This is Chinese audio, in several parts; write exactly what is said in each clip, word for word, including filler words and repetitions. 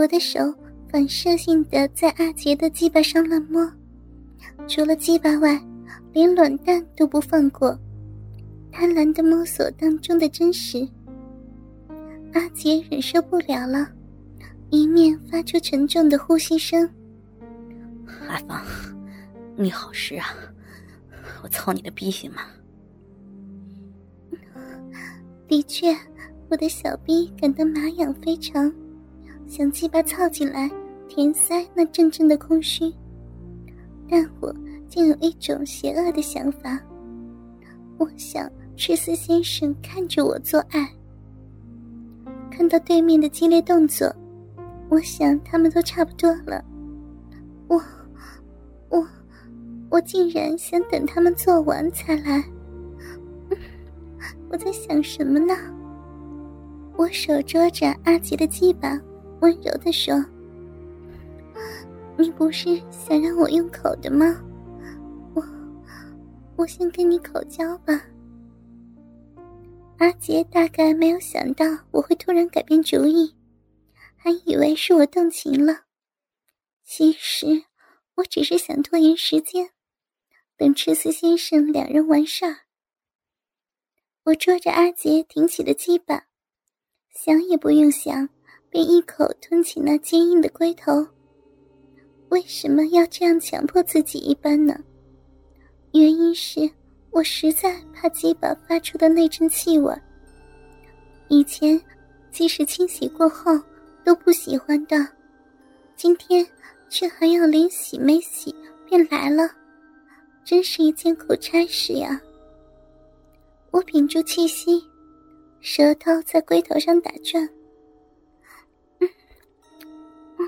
我的手反射性地在阿杰的鸡巴上乱摸，除了鸡巴外，连卵蛋都不放过，贪婪地摸索当中的真实。阿杰忍受不了了，一面发出沉重的呼吸声。 阿芳，你好湿啊，我操你的逼行吗？ 的确，我的小逼感到麻痒非常，想鸡巴操进来填塞那阵阵的空虚，但我竟有一种邪恶的想法，我想赤丝先生看着我做爱。看到对面的激烈动作，我想他们都差不多了，我我我竟然想等他们做完才来。我在想什么呢？我手捉着阿杰的鸡巴，温柔地说：你不是想让我用口的吗？我我先跟你口交吧。阿杰大概没有想到我会突然改变主意，还以为是我动情了。其实我只是想拖延时间，等赤丝先生两人完事儿。我捉着阿杰挺起了鸡巴，想也不用想，便一口吞起那坚硬的龟头。为什么要这样强迫自己一般呢？原因是我实在怕鸡巴发出的那阵气味，以前即使清洗过后都不喜欢的，今天却还要连洗没洗便来了，真是一件苦差事呀。我屏住气息，舌头在龟头上打转。嗯嗯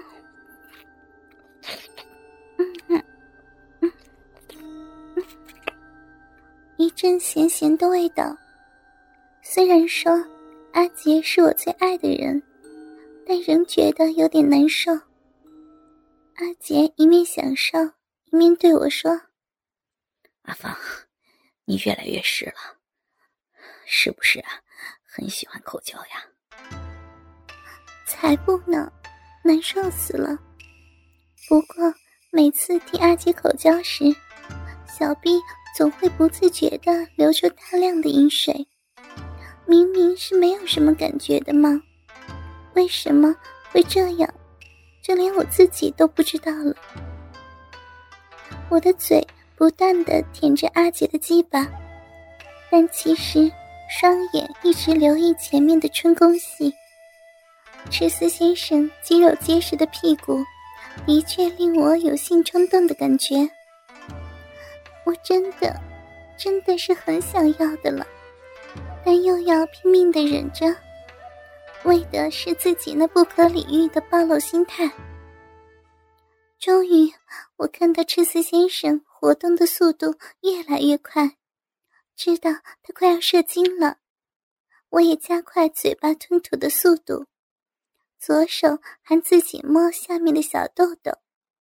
嗯嗯嗯嗯，一阵咸咸的味道。虽然说阿杰是我最爱的人，但仍觉得有点难受。阿杰一面享受，一面对我说： 阿芳，你越来越湿了，是不是啊？很喜欢口交呀？ 才不呢，难受死了。不过每次替阿杰口交时，小臂总会不自觉地流出大量的饮水，明明是没有什么感觉的吗？为什么会这样？就连我自己都不知道了。我的嘴不断地舔着阿杰的鸡巴，但其实双眼一直留意前面的春宫戏。赤丝先生肌肉结实的屁股的确令我有性冲动的感觉，我真的真的是很想要的了，但又要拼命地忍着，为的是自己那不可理喻的暴露心态。终于我看到赤丝先生活动的速度越来越快，知道他快要射精了，我也加快嘴巴吞吐的速度，左手还自己摸下面的小豆豆。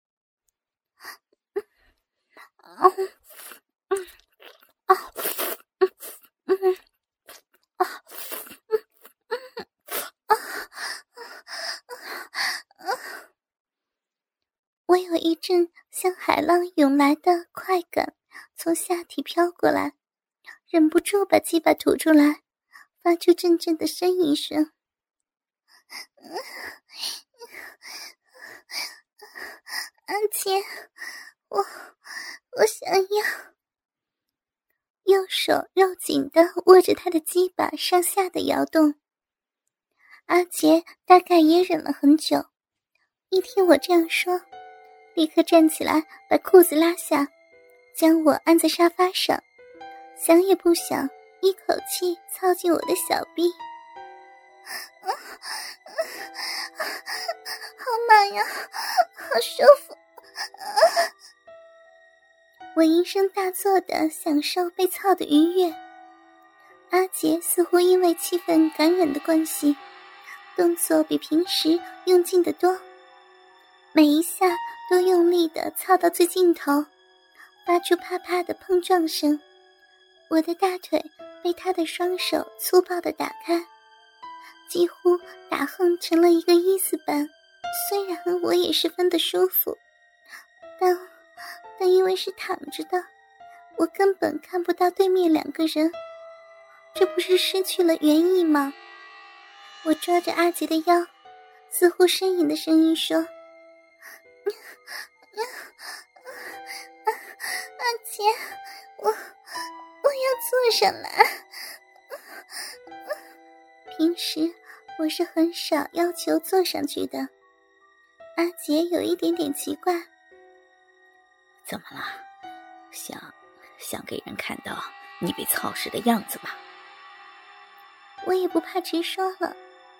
嗯嗯啊嗯嗯啊嗯嗯啊啊！我有一阵像海浪涌来的快感从下体飘过来，忍不住把鸡巴吐出来，发出阵阵的呻吟声。阿杰，我我想要。右手肉紧地握着他的鸡巴上下的摇动。阿杰大概也忍了很久，一听我这样说，立刻站起来把裤子拉下，将我按在沙发上，想也不想一口气操进我的小臂。啊啊啊、好满呀，好舒服、啊、我应声大作地享受被操的愉悦。阿杰似乎因为气氛感染的关系，动作比平时用劲得多，每一下都用力地操到最尽头，发出啪啪的碰撞声。我的大腿被他的双手粗暴地打开，几乎打横成了一个一字板， 也十分的舒服，但但因为是躺着的，我根本看不到对面两个人，这不是失去了原意吗？我抓着阿杰的腰，似乎呻吟的声音说：阿杰，我我要坐上来。平时我是很少要求坐上去的，阿杰有一点点奇怪。 怎么了？想想给人看到你被操蚀的样子吧？ 我也不怕直说了。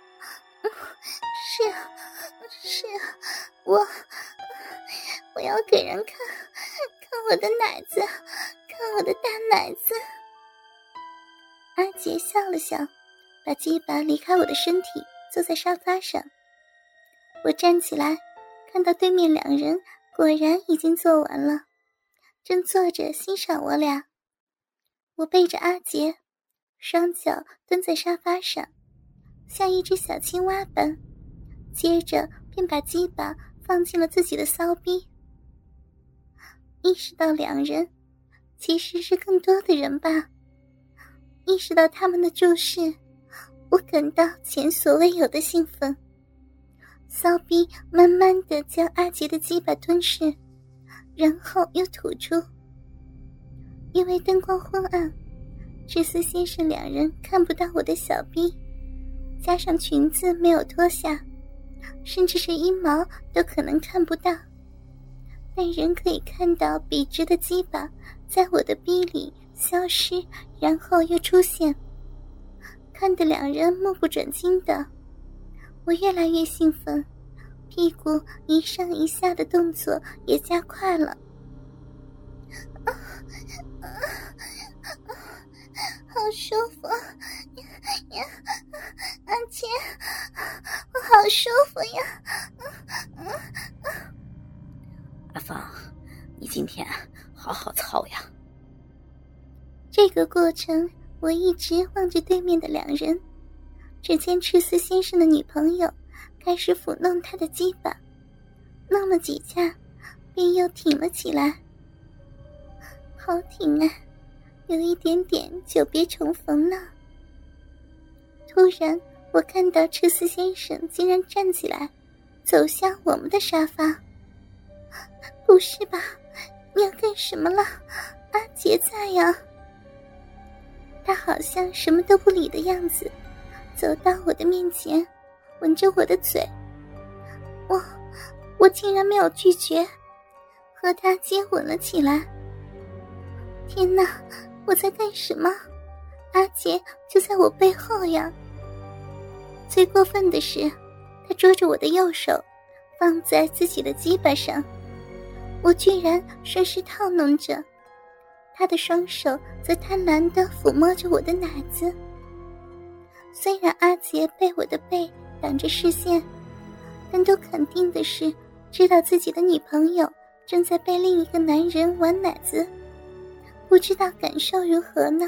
是啊，是啊，我我要给人看看我的奶子，看我的大奶子。阿杰笑了笑，把鸡巴离开我的身体，坐在沙发上。我站起来，看到对面两人果然已经做完了，正坐着欣赏我俩。我背着阿杰，双脚蹲在沙发上，像一只小青蛙般，接着便把鸡巴放进了自己的骚逼。意识到两人，其实是更多的人吧。意识到他们的注视，我感到前所未有的兴奋。骚逼慢慢地将阿杰的鸡巴吞噬，然后又吐出。因为灯光昏暗，智思先生两人看不到我的小逼，加上裙子没有脱下，甚至是阴毛都可能看不到，但仍可以看到笔直的鸡巴在我的逼里消失，然后又出现，看得两人目不转睛的。我越来越兴奋，屁股一上一下的动作也加快了。啊啊啊、好舒服呀，阿杰，我好舒服呀。啊啊、 阿芳，你今天好好操呀。 这个过程我一直望着对面的两人，只见赤丝先生的女朋友开始抚弄他的鸡巴，弄了几下便又挺了起来。好挺啊，有一点点久别重逢呢。突然我看到赤丝先生竟然站起来走向我们的沙发。不是吧，你要干什么了？阿杰在呀。他好像什么都不理的样子，走到我的面前，吻着我的嘴。我我竟然没有拒绝，和他接吻了起来。天哪，我在干什么？阿杰就在我背后呀。最过分的是，他捉着我的右手放在自己的鸡巴上，我居然顺势套弄着，他的双手则贪婪地抚摸着我的奶子。虽然阿杰被我的背挡着视线，但都肯定的是知道自己的女朋友正在被另一个男人玩奶子，不知道感受如何呢？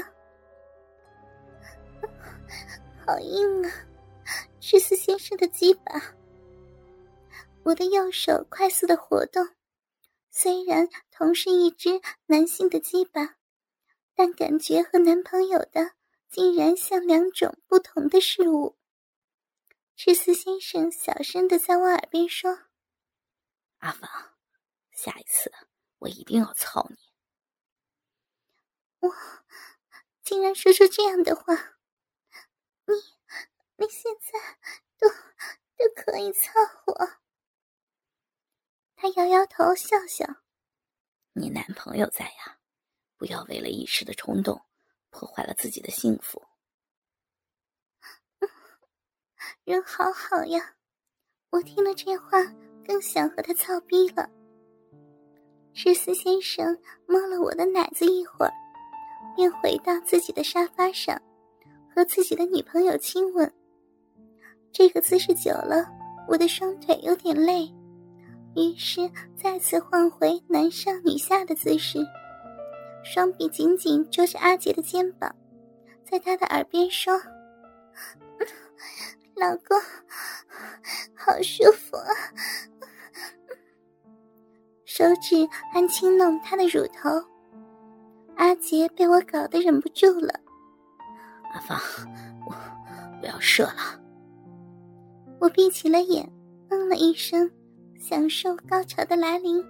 好硬啊，赤丝先生的鸡巴。我的右手快速的活动，虽然同是一只男性的鸡巴，但感觉和男朋友的竟然像两种不同的事物。赤丝先生小声地在我耳边说： 阿芳，下一次我一定要操你。 我竟然说出这样的话，你你现在都都可以操我。他摇摇头笑笑， 你男朋友在呀，不要为了一时的冲动破坏了自己的幸福。 人好好呀，我听了这话更想和他操逼了。赤丝先生摸了我的奶子一会儿，便回到自己的沙发上，和自己的女朋友亲吻。这个姿势久了，我的双腿有点累，于是再次换回男上女下的姿势，双臂紧紧捉着阿杰的肩膀，在他的耳边说：老公，好舒服啊， 手指还轻弄她的乳头。阿杰被我搞得忍不住了。 阿芳，我我要射了。 我闭起了眼，嗯了一声，享受高潮的来临。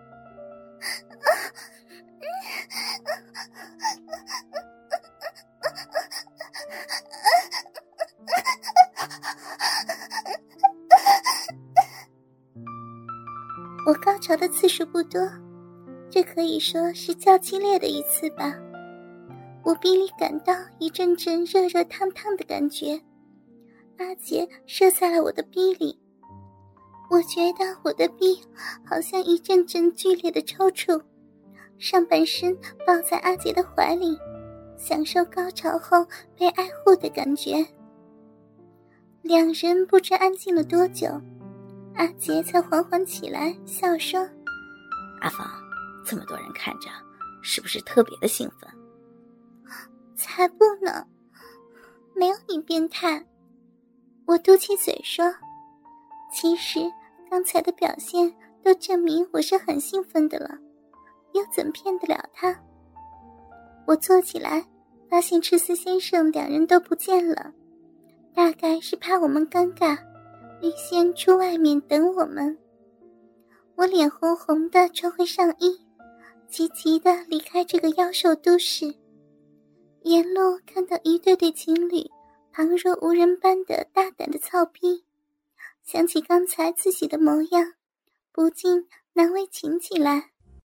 我高潮的次数不多，这可以说是较激烈的一次吧。我逼里感到一阵阵热热烫烫的感觉，阿杰射在了我的逼里。我觉得我的逼好像一阵阵剧烈的抽搐，上半身抱在阿杰的怀里，享受高潮后被爱护的感觉。两人不知安静了多久，阿杰才缓缓起来，笑说： 阿芳，这么多人看着，是不是特别的兴奋？ 才不呢，没有你变态。我嘟起嘴说，其实刚才的表现都证明我是很兴奋的了，又怎骗得了他？我坐起来，发现赤丝先生两人都不见了，大概是怕我们尴尬，预先出外面等我们。我脸红红的穿回上衣，急急地离开这个妖兽都市。沿路看到一对对情侣旁若无人般的大胆的操逼，想起刚才自己的模样，不禁难为情起来。